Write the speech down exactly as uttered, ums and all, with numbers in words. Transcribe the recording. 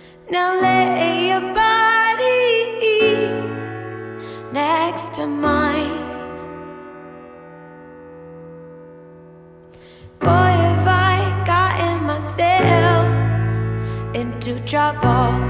Now lay your body next to mine. Boy, have I gotten myself into trouble.